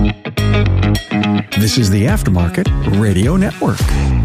This is the Aftermarket Radio Network.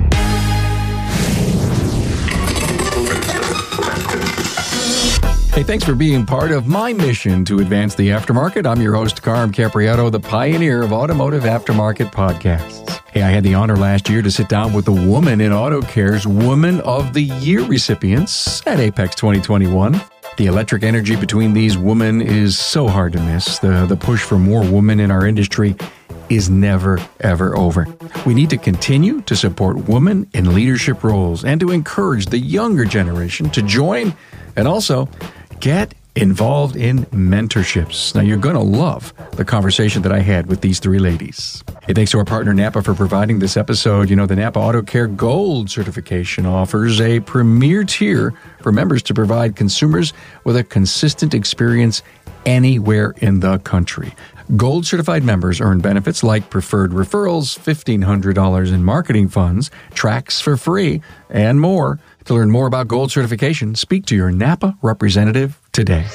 Hey, thanks for being part of my mission to advance the aftermarket. I'm your host, Carm Capriotto, the pioneer of automotive aftermarket podcasts. Hey, I had the honor last year to sit down with the Woman in Auto Care's Woman of the Year recipients at Apex 2021. The electric energy between these women is so hard to miss. The push for more women in our industry is never, ever over. We need to continue to support women in leadership roles and to encourage the younger generation to join and also get involved in mentorships. Now, you're going to love the conversation that I had with these three ladies. Hey, thanks to our partner Napa for providing this episode. You know, the Napa Auto Care Gold certification offers a premier tier for members to provide consumers with a consistent experience anywhere in the country. Gold certified members earn benefits like preferred referrals, $1,500 in marketing funds, tracks for free, and more. To learn more about Gold certification, speak to your Napa representative today.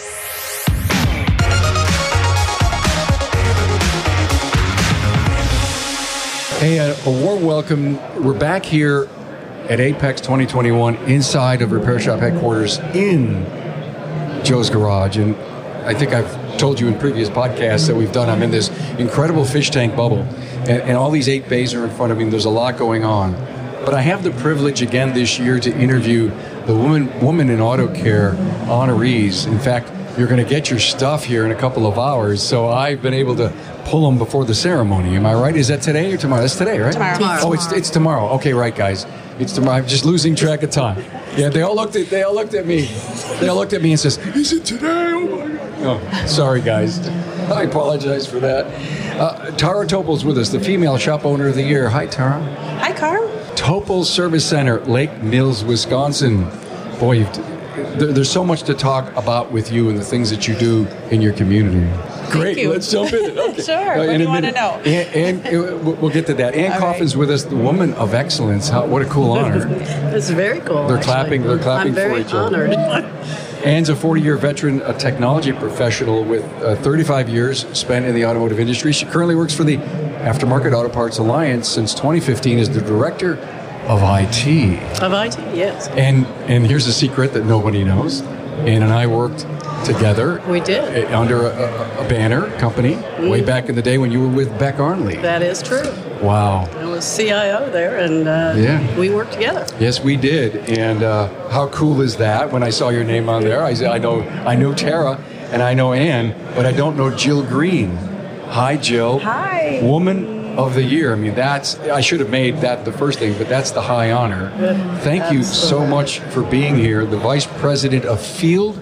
Hey, a warm welcome. We're back here at Apex 2021 inside of Repair Shop headquarters in Joe's Garage. And I think I've told you in previous podcasts that we've done, I'm in this incredible fish tank bubble. And all these 8 bays are in front of me. There's a lot going on. But I have the privilege again this year to interview the Woman in Auto Care honorees. In fact, you're going to get your stuff here in a couple of hours, so I've been able to pull them before the ceremony. Am I right? Is that today or tomorrow? That's today, right? Tomorrow. Oh, it's tomorrow. Okay, right, guys. It's tomorrow. I'm just losing track of time. Yeah, they all looked at me. They all looked at me and says, "Is it today?" Oh my God. Oh, sorry, guys. I apologize for that. Tara Topol's with us, the female shop owner of the year. Hi, Tara. Hi, Carm. Topol Service Center, Lake Mills, Wisconsin. Boy, there's so much to talk about with you and the things that you do in your community. Great, let's jump in. Okay. Sure, what do you want to know? And we'll get to that. Ann Coffin's with us, the Woman of Excellence. What a cool honor. It's very cool. They're clapping I'm for very each other. honored. Ann's a 40-year veteran, a technology professional with 35 years spent in the automotive industry. She currently works for the Aftermarket Auto Parts Alliance since 2015 as the Director of IT. Of IT, yes. And here's a secret that nobody knows. Ann and I worked together. We did. Under a banner company way back in the day when you were with Beck Arnley. That is true. Wow. I was CIO there, and we worked together. Yes, we did. And how cool is that? When I saw your name on there, I know Tara and I know Ann, but I don't know Jill Green. Hi, Jill. Hi. Woman of the Year. I mean, I should have made that the first thing, but that's the high honor. Thank you so much for being here. The Vice President of Field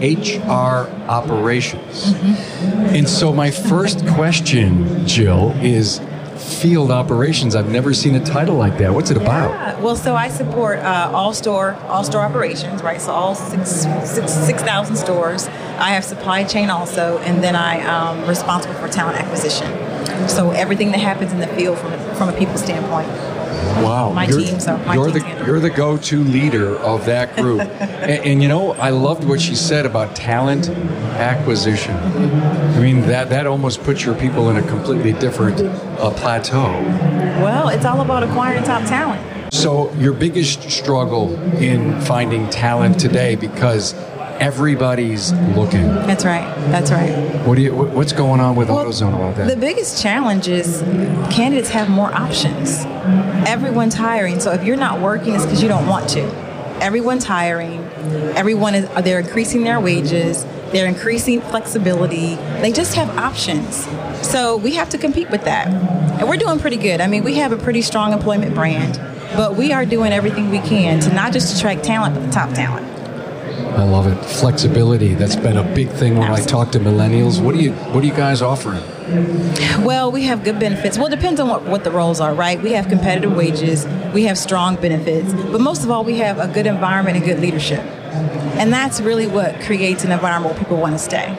HR Operations. And so my first question, Jill, is Field Operations. I've never seen a title like that. What's it about? Yeah. Well, so I support all store operations, right? So all 6,000 stores. I have supply chain also, and then I'm responsible for talent acquisition. So everything that happens in the field from a people standpoint. Wow. You're the go-to leader of that group. and you know, I loved what she said about talent acquisition. I mean, that almost puts your people in a completely different plateau. Well, it's all about acquiring top talent. So your biggest struggle in finding talent today, because everybody's looking. That's right. What's going on with AutoZone about that? The biggest challenge is candidates have more options. Everyone's hiring, so if you're not working, it's because you don't want to. Everyone's hiring. They're increasing their wages. They're increasing flexibility. They just have options. So we have to compete with that. And we're doing pretty good. I mean, we have a pretty strong employment brand, but we are doing everything we can to not just attract talent, but the top talent. I love it. Flexibility. That's been a big thing when I talk to millennials. What are you guys offering? Well, we have good benefits. Well, it depends on what the roles are, right? We have competitive wages. We have strong benefits. But most of all, we have a good environment and good leadership. And that's really what creates an environment where people want to stay.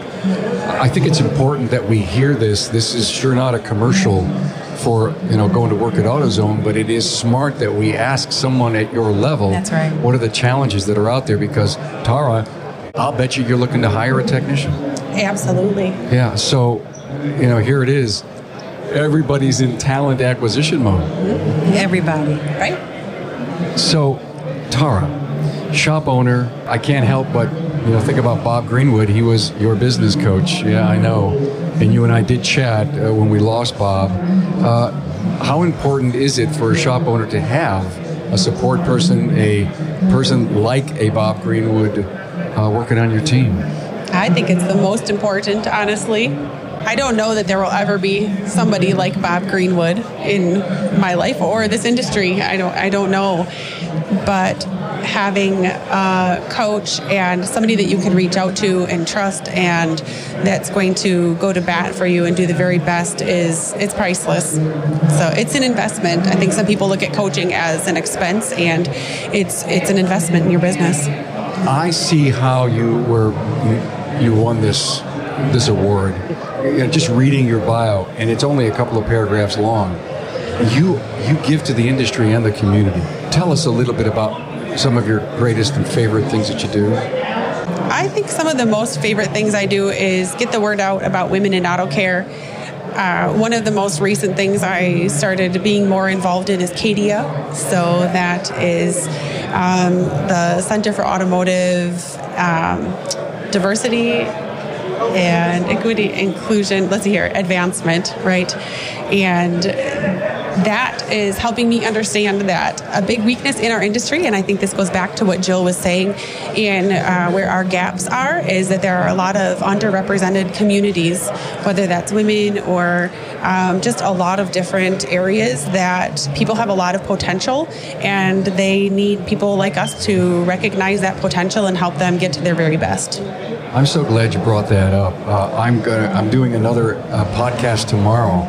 I think it's important that we hear this. This is sure not a commercial for going to work at AutoZone, but it is smart that we ask someone at your level. That's right. What are the challenges that are out there? Because Tara, I'll bet you're looking to hire a technician. Absolutely. Yeah. So, here it is. everybody's in talent acquisition mode. Everybody, right? So, Tara, shop owner, I can't help but think about Bob Greenwood. He was your business coach. Yeah, I know. And you and I did chat when we lost Bob. How important is it for a shop owner to have a support person, a person like a Bob Greenwood working on your team? I think it's the most important, honestly. I don't know that there will ever be somebody like Bob Greenwood in my life or this industry. I don't know. But having a coach and somebody that you can reach out to and trust and that's going to go to bat for you and do the very best it's priceless. So it's an investment. I think some people look at coaching as an expense, and it's an investment in your business. I see how you won this award. Just reading your bio, and it's only a couple of paragraphs long. You give to the industry and the community. Tell us a little bit about some of your greatest and favorite things that you do. I think some of the most favorite things I do is get the word out about women in auto care. One of the most recent things I started being more involved in is CADIA. So that is the Center for Automotive Diversity and Equity, Inclusion, advancement, right? And that is helping me understand that a big weakness in our industry, and I think this goes back to what Jill was saying, in where our gaps are, is that there are a lot of underrepresented communities, whether that's women or just a lot of different areas that people have a lot of potential, and they need people like us to recognize that potential and help them get to their very best. I'm so glad you brought that up. I'm doing another podcast tomorrow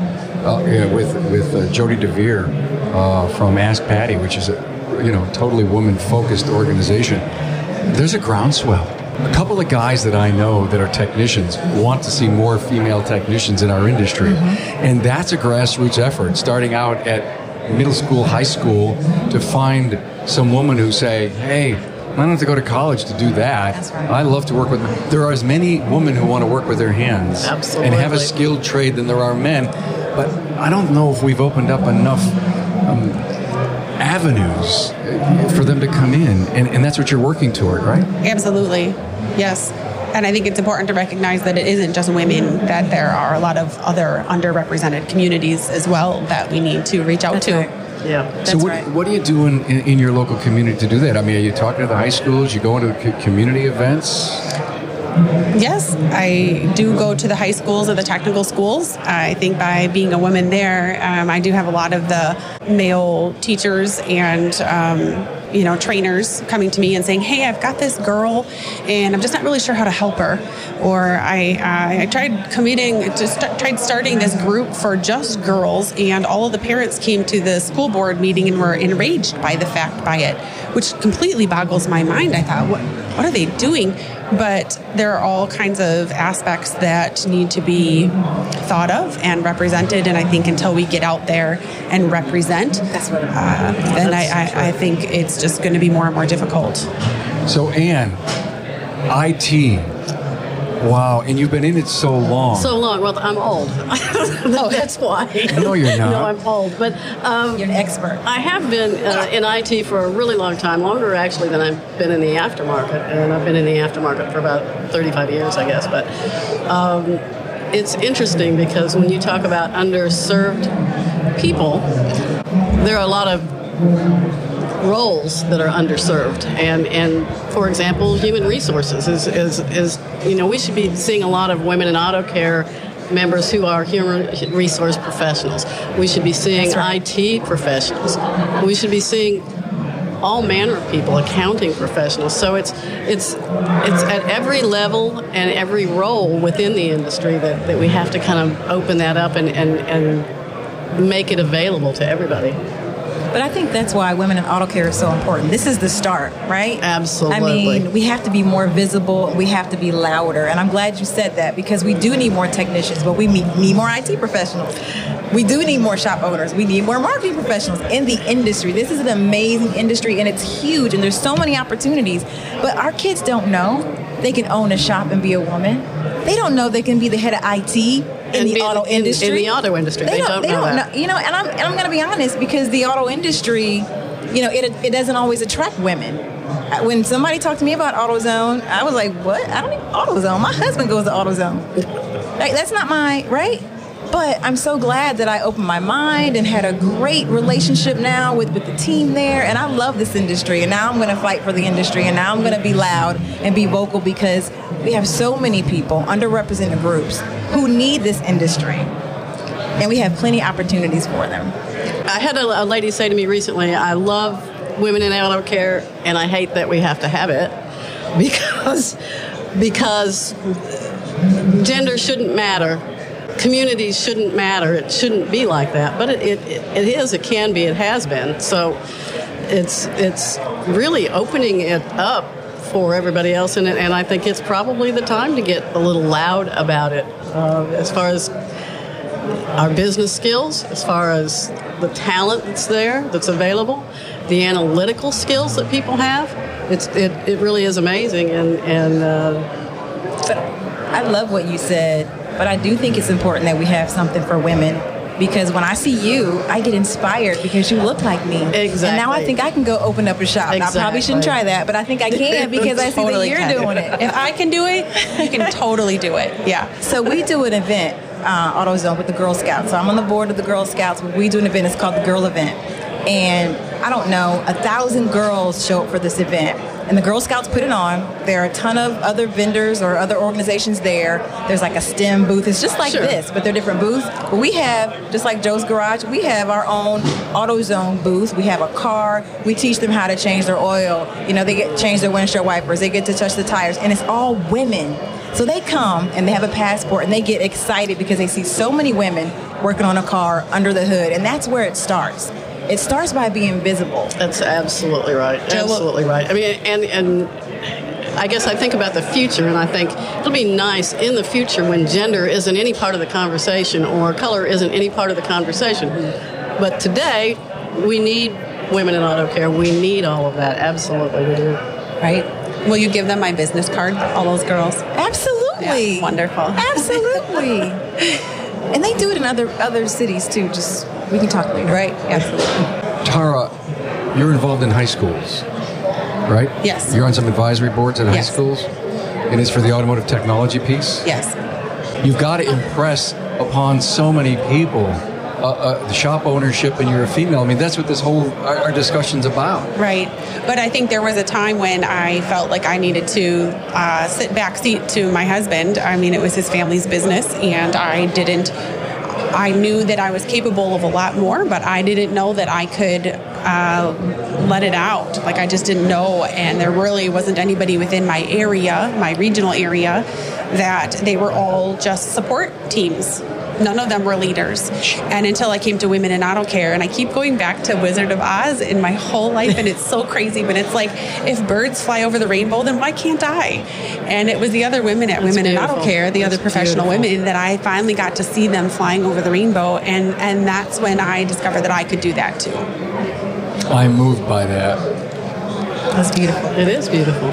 with Jody DeVere from Ask Patty, which is a totally woman-focused organization. There's a groundswell. A couple of guys that I know that are technicians want to see more female technicians in our industry, and that's a grassroots effort, starting out at middle school, high school, to find some woman who say, hey, I don't have to go to college to do that. That's right. I love to work with them. There are as many women who want to work with their hands and have a skilled trade than there are men. But I don't know if we've opened up enough avenues for them to come in. And that's what you're working toward, right? Absolutely. Yes. And I think it's important to recognize that it isn't just women, that there are a lot of other underrepresented communities as well that we need to reach out to. Right. Yeah. So what are you doing in your local community to do that? I mean, are you talking to the high schools? You going to community events? Yes, I do go to the high schools or the technical schools. I think by being a woman there, I do have a lot of the male teachers and trainers coming to me and saying, hey, I've got this girl and I'm just not really sure how to help her. Or I tried starting this group for just girls, and all of the parents came to the school board meeting and were enraged by it, which completely boggles my mind. I thought, what are they doing? But there are all kinds of aspects that need to be thought of and represented, and I think until we get out there and represent, then I think it's just going to be more and more difficult. So, Ann, IT. Wow, and you've been in it so long. So long. Well, I'm old. That's why. No, you're not. No, I'm old. But you're an expert. I have been in IT for a really long time, longer actually than I've been in the aftermarket. And I've been in the aftermarket for about 35 years, I guess. But it's interesting because when you talk about underserved people, there are a lot of roles that are underserved, and for example, human resources is we should be seeing a lot of women in auto care members who are human resource professionals. We should be seeing IT professionals. We should be seeing all manner of people, accounting professionals. So it's at every level and every role within the industry that we have to kind of open that up and make it available to everybody. But I think that's why women in auto care is so important. This is the start, right? Absolutely. I mean, we have to be more visible. We have to be louder. And I'm glad you said that, because we do need more technicians, but we need more IT professionals. We do need more shop owners. We need more marketing professionals in the industry. This is an amazing industry, and it's huge, and there's so many opportunities. But our kids don't know they can own a shop and be a woman. They don't know they can be the head of IT in the auto industry. In the auto industry, they don't know that. You know, and I'm going to be honest, because the auto industry, you know, it doesn't always attract women. When somebody talked to me about AutoZone, I was like, what? I don't need AutoZone. My husband goes to AutoZone. Like, that's not my, right? But I'm so glad that I opened my mind and had a great relationship now with the team there. And I love this industry. And now I'm going to fight for the industry. And now I'm going to be loud and be vocal, because we have so many people, underrepresented groups, who need this industry. And we have plenty of opportunities for them. I had a lady say to me recently, I love women in auto care, and I hate that we have to have it because gender shouldn't matter. Communities shouldn't matter. It shouldn't be like that. But it is, it can be, it has been. So it's really opening it up for everybody else. And I think it's probably the time to get a little loud about it, as far as our business skills, as far as the talent that's there, that's available, the analytical skills that people have. It really is amazing. But I love what you said. But I do think it's important that we have something for women, because when I see you, I get inspired because you look like me. Exactly. And now I think I can go open up a shop. Exactly. I probably shouldn't try that, but I think I can, because I see that you're doing it. If I can do it, you can totally do it. Yeah. So we do an event, AutoZone, with the Girl Scouts. So I'm on the board of the Girl Scouts. We do an event. It's called the Girl Event. And I don't know, 1,000 girls show up for this event. And the Girl Scouts put it on. There are a ton of other vendors or other organizations there. There's like a STEM booth. It's just like this, but they're different booths. But we have, just like Joe's Garage, we have our own AutoZone booth. We have a car. We teach them how to change their oil. You know, they get change their windshield wipers. They get to touch the tires. And it's all women. So they come and they have a passport and they get excited because they see so many women working on a car under the hood. And that's where it starts. It starts by being visible. That's absolutely right. Absolutely right. I mean, and I guess I think about the future, and I think it'll be nice in the future when gender isn't any part of the conversation or color isn't any part of the conversation. But today, we need women in auto care. We need all of that. Absolutely, we do. Right? Will you give them my business card, all those girls? Absolutely. Yeah, wonderful. Absolutely. And they do it in other cities, too. Just, we can talk later. Right, absolutely. Tara, you're involved in high schools, right? Yes. You're on some advisory boards at high schools, and it's for the automotive technology piece? Yes. You've got to impress upon so many people the shop ownership, and you're a female. I mean, that's what this whole our discussion's about. Right. But I think there was a time when I felt like I needed to sit backseat to my husband. I mean, it was his family's business, and I knew that I was capable of a lot more, but I didn't know that I could let it out. Like, I just didn't know, and there really wasn't anybody within my area, my regional area, that they were all just support teams. None of them were leaders. And until I came to Women in Auto Care, and I keep going back to Wizard of Oz in my whole life, and it's so crazy, but it's like, if birds fly over the rainbow, then why can't I? And it was the other women at Women in Auto Care, the other professional women, that I finally got to see them flying over the rainbow, and that's when I discovered that I could do that too. I'm moved by that. That's beautiful. It is beautiful.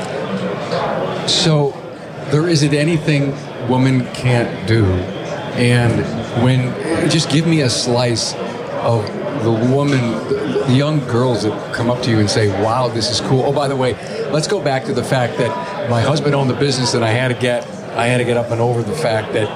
So there isn't anything women can't do. And just give me a slice of the the young girls that come up to you and say, wow, this is cool. Oh, by the way, let's go back to the fact that my husband owned the business, and I had to get up and over the fact that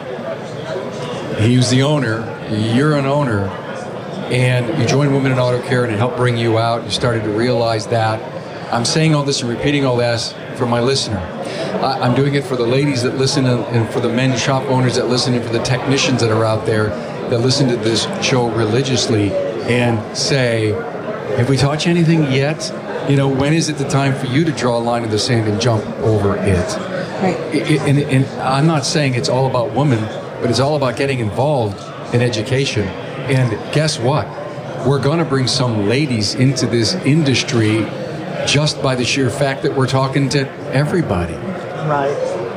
he was the owner, you're an owner, and you joined Women in Auto Care, and it helped bring you out. You started to realize that. I'm saying all this and repeating all this for my listener. I'm doing it for the ladies that listen, and for the men shop owners that listen, and for the technicians that are out there that listen to this show religiously and say, have we taught you anything yet? You know, when is it the time for you to draw a line in the sand and jump over it? Right. And I'm not saying it's all about women, but it's all about getting involved in education. And guess what? We're going to bring some ladies into this industry just by the sheer fact that we're talking to everybody. Right.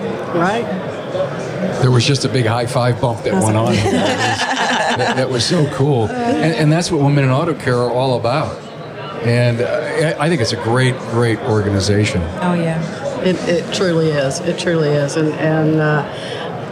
There was just a big high five bump that went on. That was so cool. And that's what Women in Auto Care are all about. And I think it's a great, great organization. Oh, yeah. It truly is. It truly is. And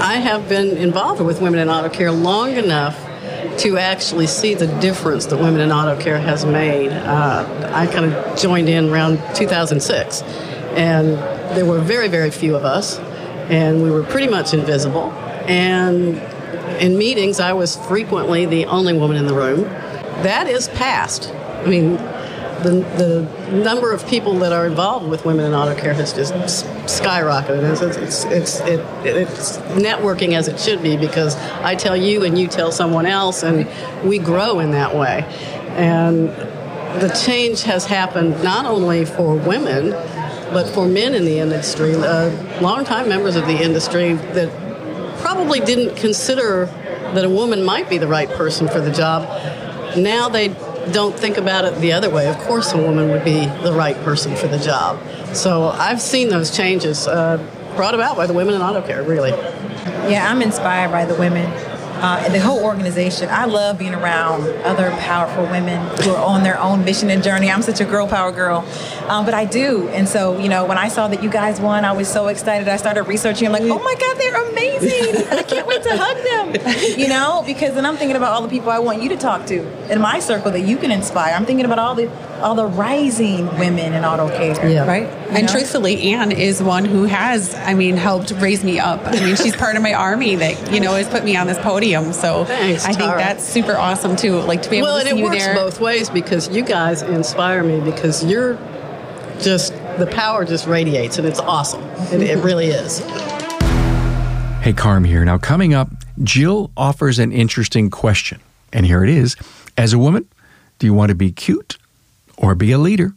I have been involved with Women in Auto Care long enough to actually see the difference that Women in Auto Care has made. I kind of joined in around 2006, and there were very, very few of us, and we were pretty much invisible. And in meetings, I was frequently the only woman in the room. That is past. I mean, the number of people that are involved with Women in Auto Care has just skyrocketed. It's networking as it should be, because I tell you and you tell someone else, and we grow in that way. And the change has happened not only for women, but for men in the industry, longtime members of the industry that probably didn't consider that a woman might be the right person for the job. Now they don't think about it the other way. Of course a woman would be the right person for the job. So I've seen those changes brought about by the Women in Auto Care, really. Yeah, I'm inspired by the women. The whole organization. I love being around other powerful women who are on their own mission and journey. I'm such a girl power girl, but I do. And so, when I saw that you guys won, I was so excited. I started researching. I'm like, oh my God, they're amazing. I can't wait to hug them, because then I'm thinking about all the people I want you to talk to in my circle that you can inspire. I'm thinking about all the rising women in auto care, right? And truthfully, Anne is one who has, helped raise me up. She's part of my army that, has put me on this podium. So thanks, I think that's super awesome too. Like to be able to see you there. Well, and it works both ways, because you guys inspire me, because you're just, the power just radiates, and it's awesome. It really is. Hey, Carm here. Now, coming up, Jill offers an interesting question. And here it is. As a woman, do you want to be cute or be a leader?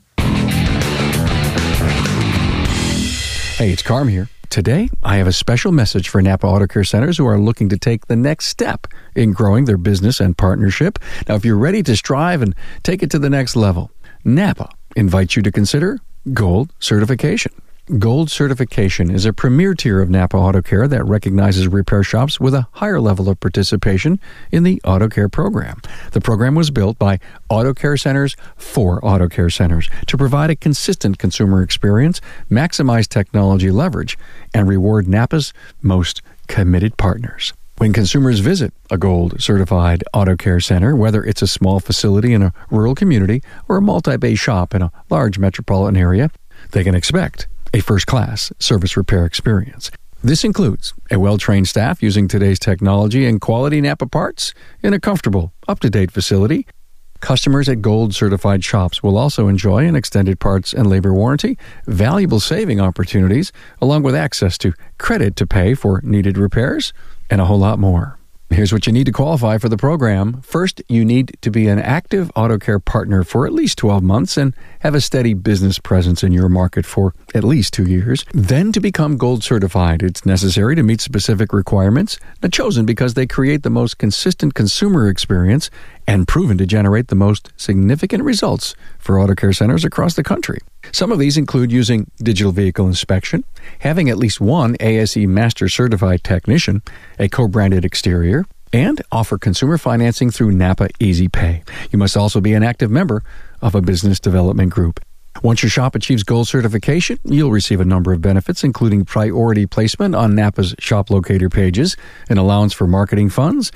Hey, it's Carm here. Today, I have a special message for Napa Auto Care Centers who are looking to take the next step in growing their business and partnership. Now, if you're ready to strive and take it to the next level, Napa invites you to consider Gold Certification. Gold Certification is a premier tier of Napa Auto Care that recognizes repair shops with a higher level of participation in the Auto Care program. The program was built by Auto Care Centers for Auto Care Centers to provide a consistent consumer experience, maximize technology leverage, and reward Napa's most committed partners. When consumers visit a Gold Certified Auto Care Center, whether it's a small facility in a rural community or a multi-bay shop in a large metropolitan area, they can expect a first-class service repair experience. This includes a well-trained staff using today's technology and quality Napa parts in a comfortable, up-to-date facility. Customers at Gold Certified shops will also enjoy an extended parts and labor warranty, valuable saving opportunities, along with access to credit to pay for needed repairs, and a whole lot more. Here's what you need to qualify for the program. First, you need to be an active auto care partner for at least 12 months and have a steady business presence in your market for at least 2 years. Then, to become Gold Certified, it's necessary to meet specific requirements, chosen because they create the most consistent consumer experience and proven to generate the most significant results for auto care centers across the country. Some of these include using digital vehicle inspection, having at least one ASE Master Certified technician, a co-branded exterior, and offer consumer financing through Napa Easy Pay. You must also be an active member of a business development group. Once your shop achieves Gold Certification, you'll receive a number of benefits, including priority placement on Napa's shop locator pages, an allowance for marketing funds,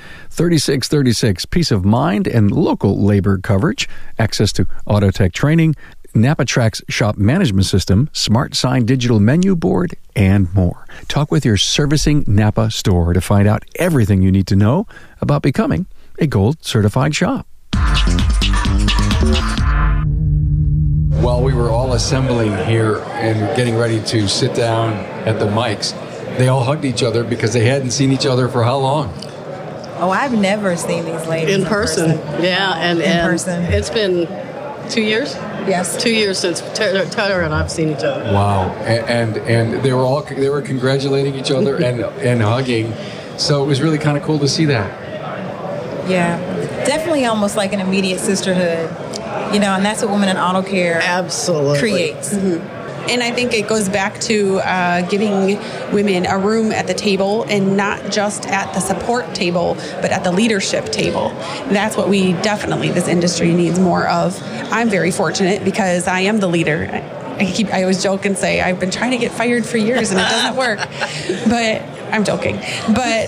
3636 peace of mind and local labor coverage, access to auto tech training, NapaTrack's shop management system, Smart Sign digital menu board, and more. Talk with your servicing Napa store to find out everything you need to know about becoming a Gold Certified shop. While we were all assembling here and getting ready to sit down at the mics, they all hugged each other because they hadn't seen each other for how long? Oh, I've never seen these ladies in person. Yeah, and person. It's been 2 years? Yes. 2 years since Tyler and I've seen each other. Wow. And they were congratulating each other and hugging. So it was really kind of cool to see that. Yeah. Definitely almost like an immediate sisterhood. And that's what Women in Auto Care absolutely creates. Mm-hmm. And I think it goes back to giving women a room at the table, and not just at the support table, but at the leadership table. That's what this industry needs more of. I'm very fortunate because I am the leader. I always joke and say I've been trying to get fired for years and it doesn't work. But I'm joking. But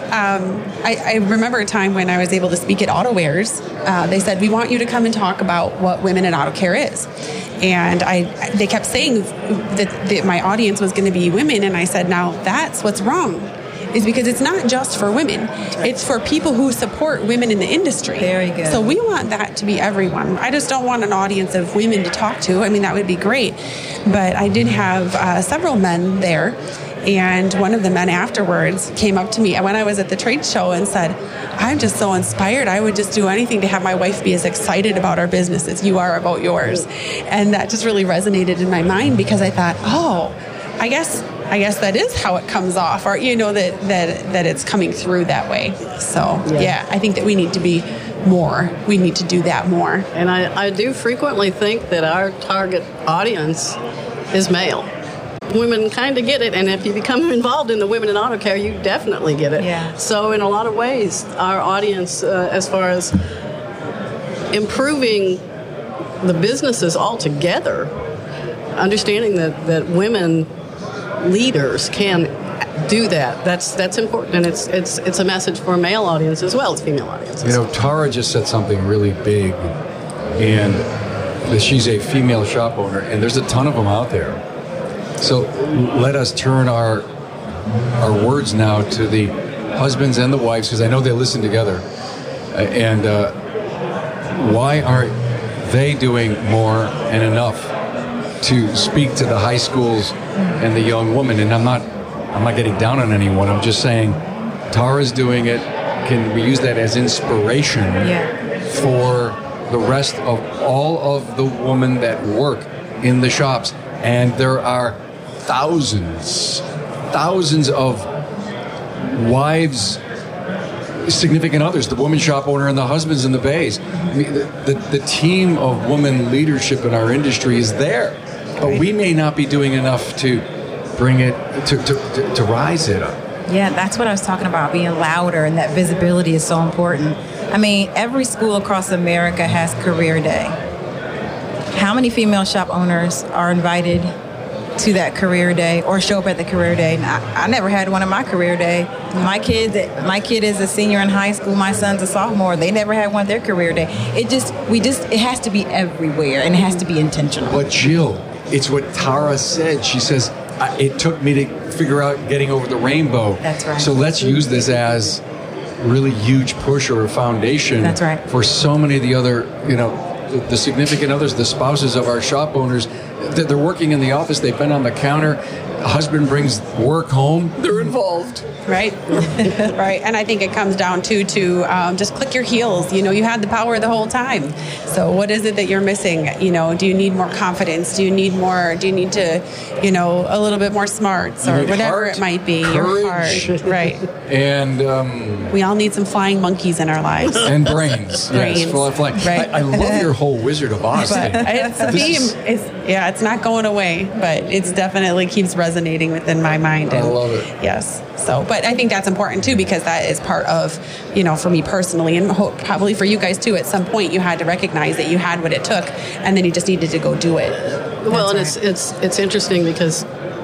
I remember a time when I was able to speak at AutoWares. They said, we want you to come and talk about what women in auto care is. And they kept saying that my audience was going to be women. And I said, now that's what's wrong, is because it's not just for women. It's for people who support women in the industry. Very good. So we want that to be everyone. I just don't want an audience of women to talk to. I mean, that would be great. But I did have several men there. And one of the men afterwards came up to me when I was at the trade show and said, I'm just so inspired. I would just do anything to have my wife be as excited about our business as you are about yours. And that just really resonated in my mind, because I thought, oh, I guess that is how it comes off, or, you know, that it's coming through that way. So, yeah, I think that we need to be more. We need to do that more. And I do frequently think that our target audience is male. Women kind of get it, and if you become involved in the Women in Auto Care, you definitely get it. Yeah. So in a lot of ways, our audience, as far as improving the businesses altogether, understanding that women leaders can do that, that's important, and it's a message for a male audience as well as female audiences. You know, Tara just said something really big, and that she's a female shop owner, and there's a ton of them out there. So let us turn our words now to the husbands and the wives, because I know they listen together. And why aren't they doing more and enough to speak to the high schools and the young women? And I'm not getting down on anyone. I'm just saying Tara's doing it. Can we use that as inspiration for the rest of all of the women that work in the shops? And there are thousands of wives, significant others, the woman shop owner and the husbands in the bays. I mean, the team of woman leadership in our industry is there, but we may not be doing enough to bring it to rise it up. Yeah, that's what I was talking about, being louder, and that visibility is so important. I mean, every school across America has Career Day. How many female shop owners are invited to that Career Day or show up at the Career Day? I never had one at my Career Day. My kid is a senior in high school. My son's a sophomore. They never had one at their Career Day. It has to be everywhere, and it has to be intentional. But Jill, it's what Tara said. She says, it took me to figure out getting over the rainbow. That's right. So let's use this as really huge push or a foundation. That's right. For so many of the other, the significant others, the spouses of our shop owners, that they're working in the office, they've been on the counter, husband brings work home, they're involved. Right. Right. And I think it comes down to just click your heels. You had the power the whole time. So what is it that you're missing? Do you need more confidence? Do you need to, a little bit more smarts, or whatever it might be? Courage. Your heart. Right. And we all need some flying monkeys in our lives. And brains. Brains. Yes, flying. Right. I love your whole Wizard of Oz thing. It's a theme. It's not going away, but it's definitely keeps resonating within my mind. I love it. Yes. So, but I think that's important too, because that is part of, for me personally, and probably for you guys too, at some point you had to recognize that you had what it took, and then you just needed to go do it. Well, and it's interesting because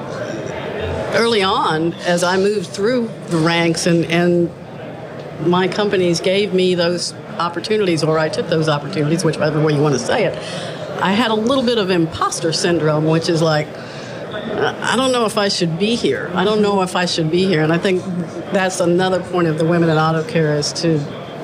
early on, as I moved through the ranks and my companies gave me those opportunities, or I took those opportunities, whichever way you want to say it, I had a little bit of imposter syndrome, which is like, I don't know if I should be here. I don't know if I should be here. And I think that's another point of the Women in Auto Care is to,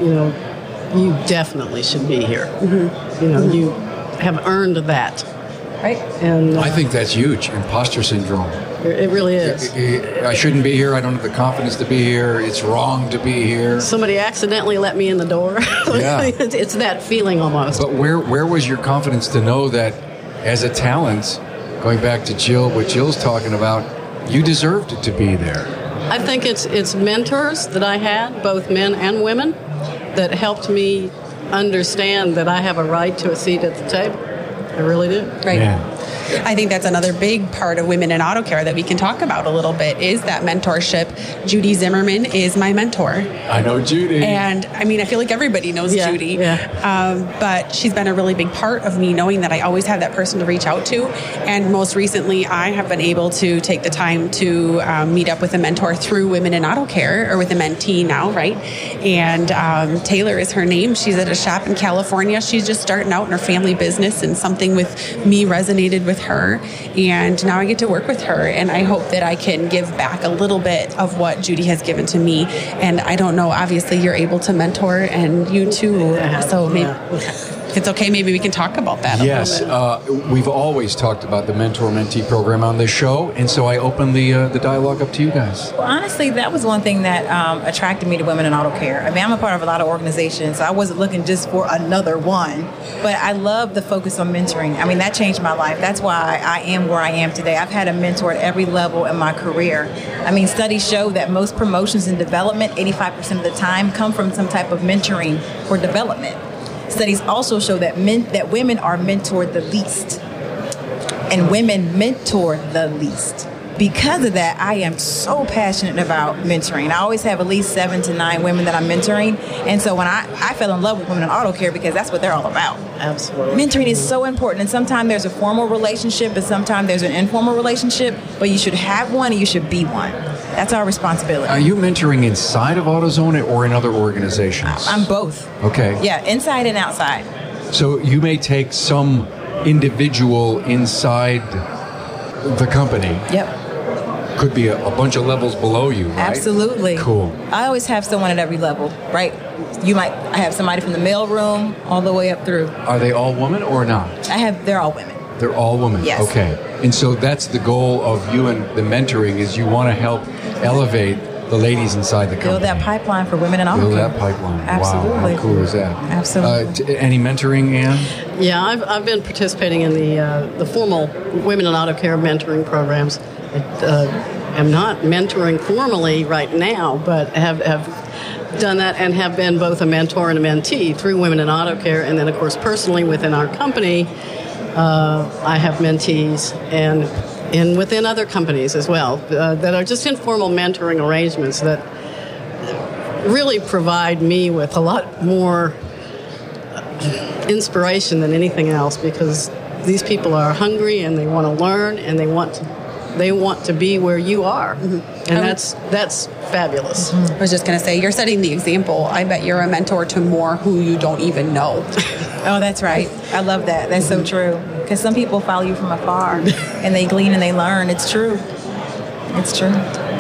you definitely should be here. Mm-hmm. You have earned that. Right. And I think that's huge, imposter syndrome. It really is. I shouldn't be here. I don't have the confidence to be here. It's wrong to be here. Somebody accidentally let me in the door. Yeah. It's that feeling almost. But where was your confidence to know that as a talent, going back to Jill, what Jill's talking about, you deserved to be there? I think it's mentors that I had, both men and women, that helped me understand that I have a right to a seat at the table. I really do. Right. Man. I think that's another big part of Women in Auto Care that we can talk about a little bit is that mentorship. Judy Zimmerman is my mentor. I know Judy. And I mean, I feel like everybody knows Judy. Yeah. But she's been a really big part of me knowing that I always have that person to reach out to. And most recently, I have been able to take the time to meet up with a mentor through Women in Auto Care, or with a mentee now, right? And Taylor is her name. She's at a shop in California. She's just starting out in her family business, and something with me resonated with her. And now I get to work with her, and I hope that I can give back a little bit of what Judy has given to me. And I don't know, obviously you're able to mentor, and you too. So maybe if it's okay, maybe we can talk about that. Yes, we've always talked about the mentor-mentee program on this show, and so I open the dialogue up to you guys. Well, honestly, that was one thing that attracted me to Women in Auto Care. I mean, I'm a part of a lot of organizations, so I wasn't looking just for another one, but I love the focus on mentoring. I mean, that changed my life. That's why I am where I am today. I've had a mentor at every level in my career. I mean, studies show that most promotions and development, 85% of the time, come from some type of mentoring or development. Studies also show that women are mentored the least, and women mentor the least. Because of that, I am so passionate about mentoring. I always have at least 7 to 9 women that I'm mentoring, and so when I fell in love with Women in Auto Care because that's what they're all about. Absolutely. Mentoring is so important, and sometimes there's a formal relationship, and sometimes there's an informal relationship, but you should have one and you should be one. That's our responsibility. Are you mentoring inside of AutoZone or in other organizations? I'm both. Okay. Yeah, inside and outside. So you may take some individual inside the company. Yep. Could be a bunch of levels below you, right? Absolutely. Cool. I always have someone at every level, right? I have somebody from the mail room all the way up through. Are they all women or not? They're all women. They're all women? Yes. Okay. And so that's the goal of you and the mentoring, is you want to help elevate the ladies inside the company. Build that pipeline for Women in Auto Care. Build that pipeline. Absolutely. Wow, how cool is that? Absolutely. Any mentoring, Ann? Yeah, I've been participating in the formal Women in Auto Care mentoring programs. I'm not mentoring formally right now, but have done that and have been both a mentor and a mentee through Women in Auto Care. And then, of course, personally within our company, I have mentees and within other companies as well that are just informal mentoring arrangements that really provide me with a lot more inspiration than anything else, because these people are hungry and they want to learn and they want to be where you are. Mm-hmm. And that's fabulous. Mm-hmm. I was just going to say, you're setting the example. I bet you're a mentor to more who you don't even know. Oh, that's right. I love that. That's so true. Because some people follow you from afar and they glean and they learn. It's true. It's true.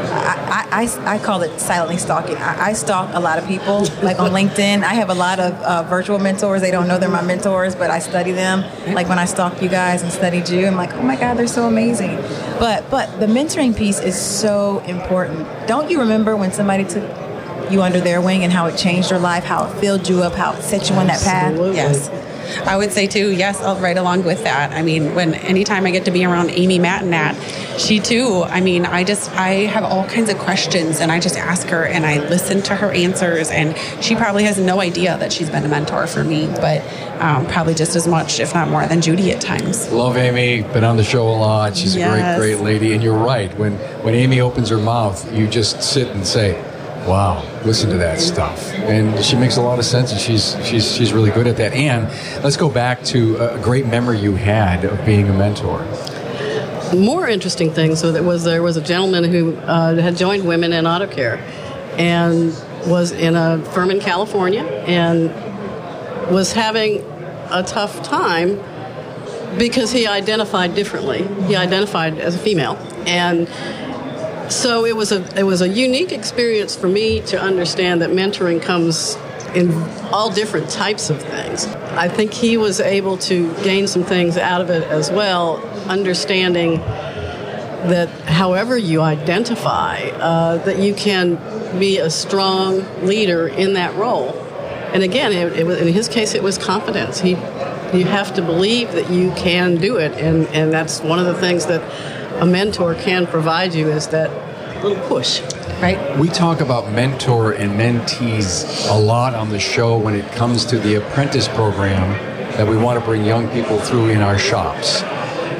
I call it silently stalking. I stalk a lot of people, like on LinkedIn. I have a lot of virtual mentors. They don't know they're my mentors, but I study them. Like when I stalked you guys and studied you, I'm like, oh my God, they're so amazing. But the mentoring piece is so important. Don't you remember when somebody took you under their wing and how it changed your life, how it filled you up, how it set you on that path? Absolutely. Yes. I would say too, yes, I'll right along with that. I mean, anytime I get to be around Amy Matinat, she too, I mean, I have all kinds of questions and I just ask her and I listen to her answers, and she probably has no idea that she's been a mentor for me, but probably just as much, if not more, than Judy at times. Love Amy, been on the show a lot. She's Yes. a great lady. And you're right, when Amy opens her mouth, you just sit and say, wow, listen to that stuff. And she makes a lot of sense, and she's really good at that. And let's go back to a great memory you had of being a mentor. More interesting thing, so there was a gentleman who had joined Women in Auto Care and was in a firm in California and was having a tough time because he identified differently. He identified as a female, and so it was a unique experience for me to understand that mentoring comes in all different types of things. I think he was able to gain some things out of it as well, understanding that however you identify, that you can be a strong leader in that role. And again, it was, in his case, it was confidence. You have to believe that you can do it, and that's one of the things that a mentor can provide you, is that little push. Right? We talk about mentor and mentees a lot on the show when it comes to the apprentice program that we want to bring young people through in our shops.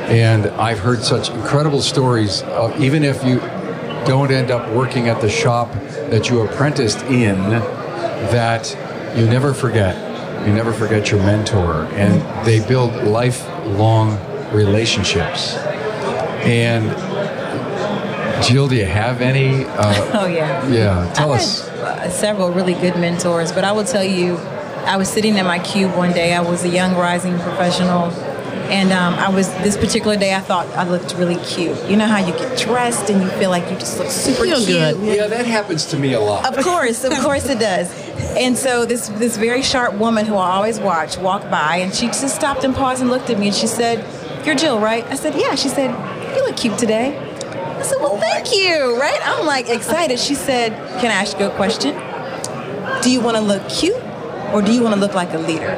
And I've heard such incredible stories of, even if you don't end up working at the shop that you apprenticed in, that you never forget. You never forget your mentor. And they build lifelong relationships. And Jill, do you have any? Oh, yeah. Yeah, tell us. Several really good mentors, but I will tell you, I was sitting in my cube one day. I was a young rising professional, and this particular day I thought I looked really cute. You know how you get dressed and you feel like you just look super cute? Good. Yeah, that happens to me a lot. Of course it does. And so this very sharp woman who I always watch walked by, and she just stopped and paused and looked at me, and she said, "You're Jill, right?" I said, "Yeah." She said, "You look cute today." I said, "Well, thank you," right? I'm like excited. She said, "Can I ask you a question? Do you want to look cute or do you want to look like a leader?"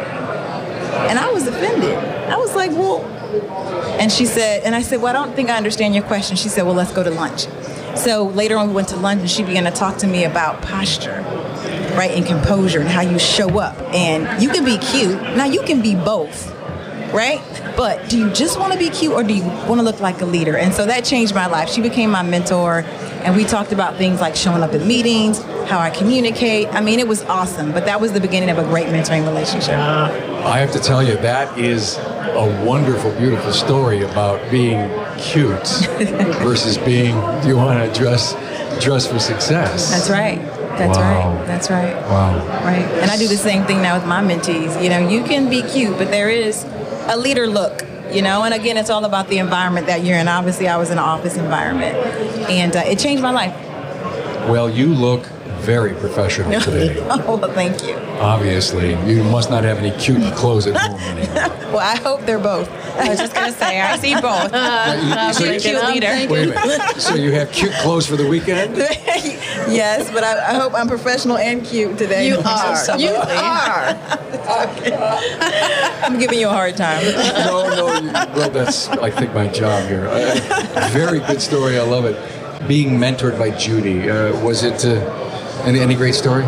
And I was offended. I was like, "Well," and she said, and I said, "Well, I don't think I understand your question." She said, "Well, let's go to lunch." So later on we went to lunch and she began to talk to me about posture, right, and composure and how you show up. And you can be cute. Now you can be both, right? But do you just want to be cute or do you want to look like a leader? And so that changed my life. She became my mentor, and we talked about things like showing up at meetings, how I communicate. I mean, it was awesome, but that was the beginning of a great mentoring relationship. I have to tell you, that is a wonderful, beautiful story about being cute versus being, do you want to dress for success? That's right. That's Wow. right. That's right. Wow. Right. And I do the same thing now with my mentees. You know, you can be cute, but there is a leader look, you know, and again, it's all about the environment that you're in. Obviously, I was in an office environment, and it changed my life. Well, you look very professional today. Oh, well, thank you. Obviously, you must not have any cute clothes at home anymore. Well, I hope they're both. I was just going to say, I see both. So Being a cute leader. Wait a minute. So you have cute clothes for the weekend? Yes, but I hope I'm professional and cute today. You are. You are. I'm giving you a hard time. No. Well, that's, I think, my job here. Very good story. I love it. Being mentored by Judy. Was it any great story?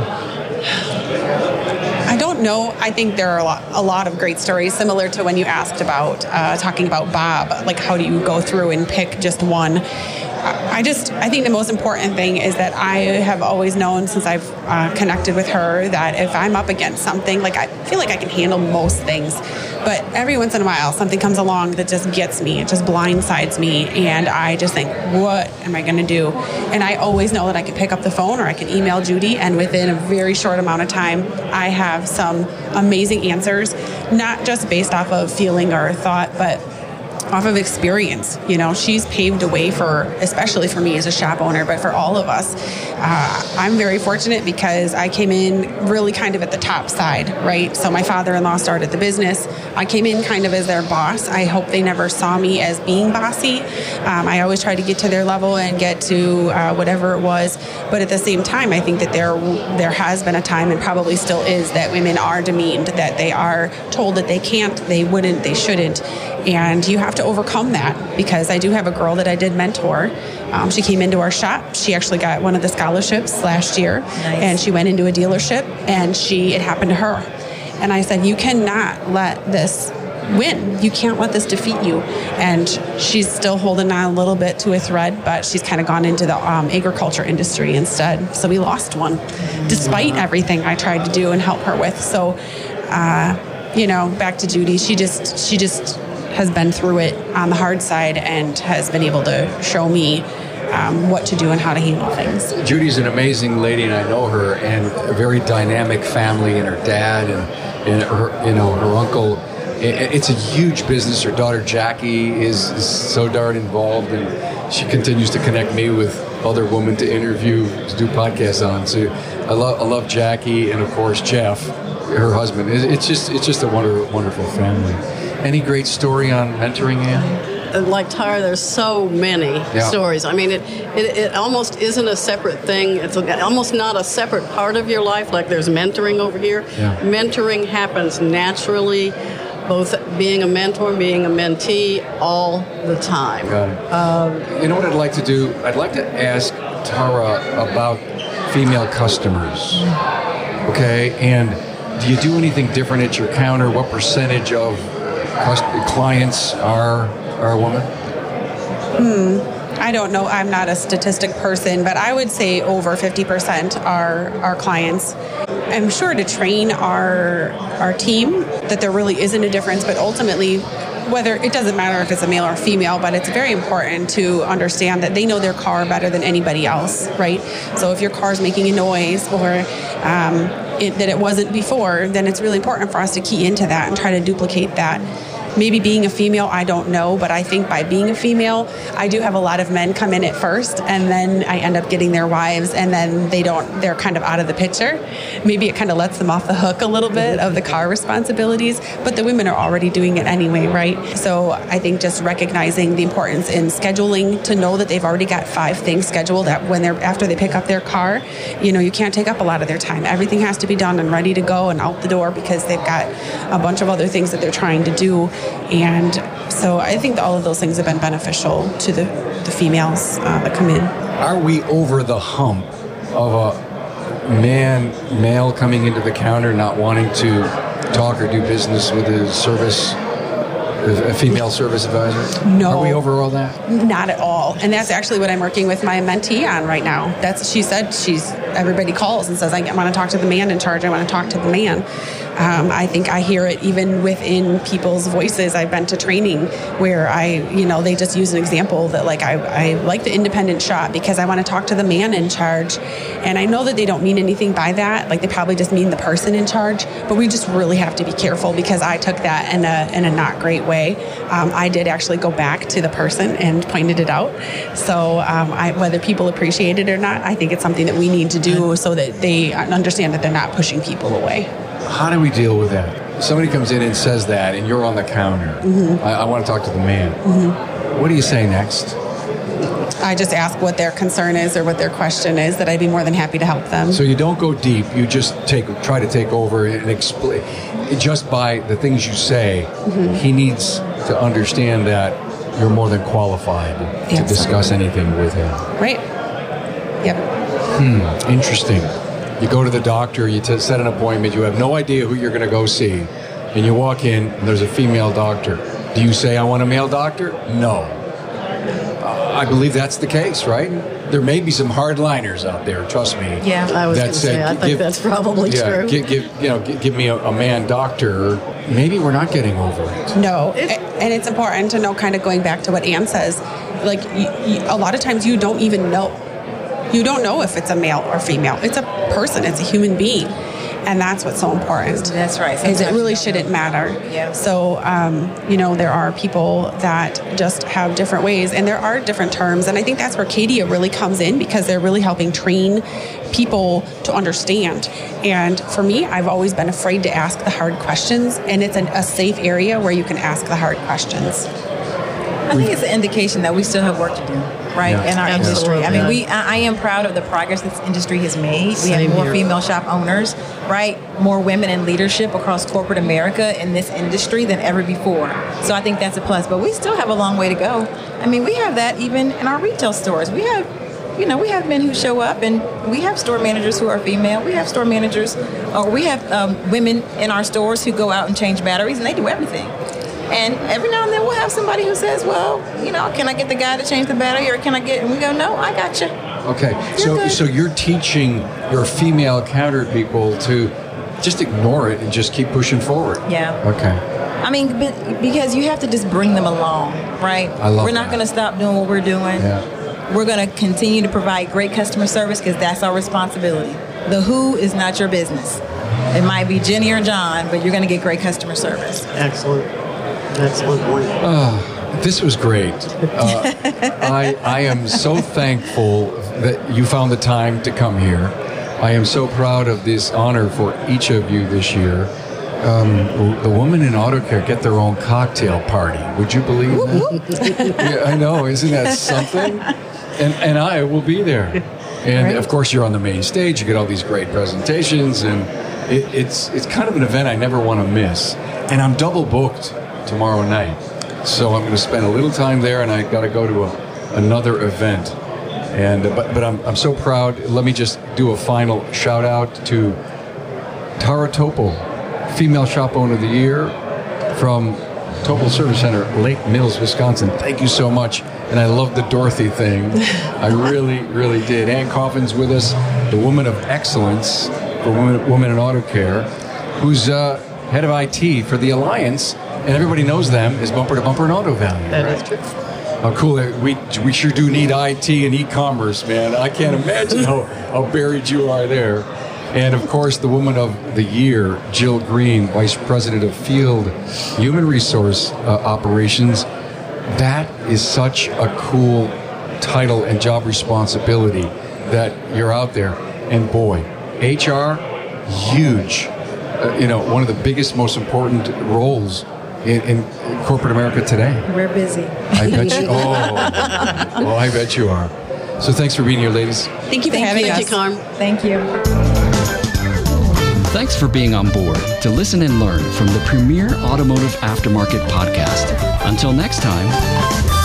I don't know. I think there are a lot of great stories, similar to when you asked about talking about Bob. Like, how do you go through and pick just one? I think the most important thing is that I have always known since I've connected with her that if I'm up against something, like I feel like I can handle most things, but every once in a while something comes along that just gets me, it just blindsides me, and I just think, what am I going to do? And I always know that I can pick up the phone or I can email Judy, and within a very short amount of time, I have some amazing answers, not just based off of feeling or thought, but off of experience. You know, she's paved a way for, especially for me as a shop owner, but for all of us. I'm very fortunate because I came in really kind of at the top side, right? So my father-in-law started the business. I came in kind of as their boss. I hope they never saw me as being bossy. I always tried to get to their level and get to whatever it was. But at the same time, I think that there has been a time, and probably still is, that women are demeaned, that they are told that they can't, they wouldn't, they shouldn't. And you have to overcome that, because I do have a girl that I did mentor. She came into our shop. She actually got one of the scholarships last year. Nice. And she went into a dealership, and it happened to her. And I said, you cannot let this win. You can't let this defeat you. And she's still holding on a little bit to a thread, but she's kind of gone into the agriculture industry instead. So we lost one, despite everything I tried to do and help her with. So, back to Judy. She just has been through it on the hard side and has been able to show me what to do and how to handle things. Judy's an amazing lady, and I know her, and a very dynamic family, and her dad and her uncle. It's a huge business. Her daughter Jackie is so darn involved, and she continues to connect me with other women to interview, to do podcasts on. So I love Jackie, and of course Jeff, her husband. It's just a wonderful family. Any great story on mentoring, Ann? Like Tara, there's so many stories. I mean, it almost isn't a separate thing. It's almost not a separate part of your life, like there's mentoring over here. Yeah. Mentoring happens naturally, both being a mentor, being a mentee, all the time. Got it. You know what I'd like to do? I'd like to ask Tara about female customers. Okay, and do you do anything different at your counter? What percentage of clients are are a woman? I don't know. I'm not a statistic person, but I would say over 50% are our clients. I'm sure to train our team that there really isn't a difference, but ultimately, whether it doesn't matter if it's a male or female, but it's very important to understand that they know their car better than anybody else, right? So if your car's making a noise or that it wasn't before, then it's really important for us to key into that and try to duplicate that. Maybe being a female, I don't know, but I think by being a female, I do have a lot of men come in at first, and then I end up getting their wives, and then they're kind of out of the picture. Maybe it kind of lets them off the hook a little bit of the car responsibilities, but the women are already doing it anyway, right? So I think just recognizing the importance in scheduling to know that they've already got 5 things scheduled that after they pick up their car, you can't take up a lot of their time. Everything has to be done and ready to go and out the door because they've got a bunch of other things that they're trying to do. And so I think that all of those things have been beneficial to the females that come in. Are we over the hump of a male coming into the counter not wanting to talk or do business with a female service advisor? No. Are we over all that? Not at all. And that's actually what I'm working with my mentee on right now. She said everybody calls and says, I want to talk to the man in charge. I want to talk to the man. I think I hear it even within people's voices. I've been to training where they just use an example that I like the independent shop because I want to talk to the man in charge. And I know that they don't mean anything by that. They probably just mean the person in charge. But we just really have to be careful because I took that in a not great way. I did actually go back to the person and pointed it out. So whether people appreciate it or not, I think it's something that we need to do so that they understand that they're not pushing people away. How do we deal with that? Somebody comes in and says that, and you're on the counter. Mm-hmm. I want to talk to the man. Mm-hmm. What do you say next? I just ask what their concern is or what their question is, that I'd be more than happy to help them. So you don't go deep. You just try to take over and explain. Just by the things you say, he needs to understand that you're more than qualified to discuss anything with him. Right. Yep. Interesting. You go to the doctor, you set an appointment, you have no idea who you're going to go see, and you walk in, and there's a female doctor. Do you say, I want a male doctor? No. I believe that's the case, right? There may be some hardliners out there, trust me. Yeah, I was going to say, I think that's probably true. Give me a man doctor. Maybe we're not getting over it. No, and it's important to know, kind of going back to what Ann says, a lot of times you don't even know. You don't know if it's a male or female. It's a person. It's a human being. And that's what's so important. That's right. Is it really shouldn't matter. Yeah. So, there are people that just have different ways, and there are different terms. And I think that's where Cadia really comes in because they're really helping train people to understand. And for me, I've always been afraid to ask the hard questions, and it's a safe area where you can ask the hard questions. I think it's an indication that we still have work to do, right, in our industry. I mean, I am proud of the progress this industry has made. We have more female shop owners, right, more women in leadership across corporate America in this industry than ever before. So I think that's a plus. But we still have a long way to go. I mean, we have that even in our retail stores. We have men who show up, and we have store managers who are female. We have store managers, or we have women in our stores who go out and change batteries, and they do everything. And every now and then we'll have somebody who says, well, can I get the guy to change the battery, or and we go, no, I got you. Okay, so you're teaching your female counter people to just ignore it and just keep pushing forward. Yeah. Okay. I mean, because you have to just bring them along, right? We're not going to stop doing what we're doing. Yeah. We're going to continue to provide great customer service because that's our responsibility. The who is not your business. It might be Jenny or John, but you're going to get great customer service. Excellent point. This was great. I am so thankful that you found the time to come here. I am so proud of this honor for each of you this year. The women in auto care get their own cocktail party. Would you believe that? Yeah, I know. Isn't that something? And I will be there. And of course, you're on the main stage. You get all these great presentations, and it's kind of an event I never want to miss. And I'm double booked tomorrow night, so I'm going to spend a little time there, and I got to go to another event. And but I'm so proud. Let me just do a final shout out to Tara Topol, Female Shop Owner of the Year from Total Service Center, Lake Mills, Wisconsin. Thank you so much. And I love the Dorothy thing. I really, really did. Ann Coffin's with us, the woman of excellence for women in auto care, who's head of IT for the Alliance, and everybody knows them as Bumper to Bumper and Auto Value. That is true. Oh, cool. We sure do need IT and e-commerce, man. I can't imagine how buried you are there. And, of course, the Woman of the Year, Jill Green, Vice President of Field Human Resource Operations. That is such a cool title and job responsibility that you're out there. And, boy, HR, huge. One of the biggest, most important roles in corporate America today. We're busy. I bet you. I bet you are. So thanks for being here, ladies. Thank you for having us. Thank you, Carm. Thank you. Thanks for being on board to listen and learn from the premier automotive aftermarket podcast. Until next time.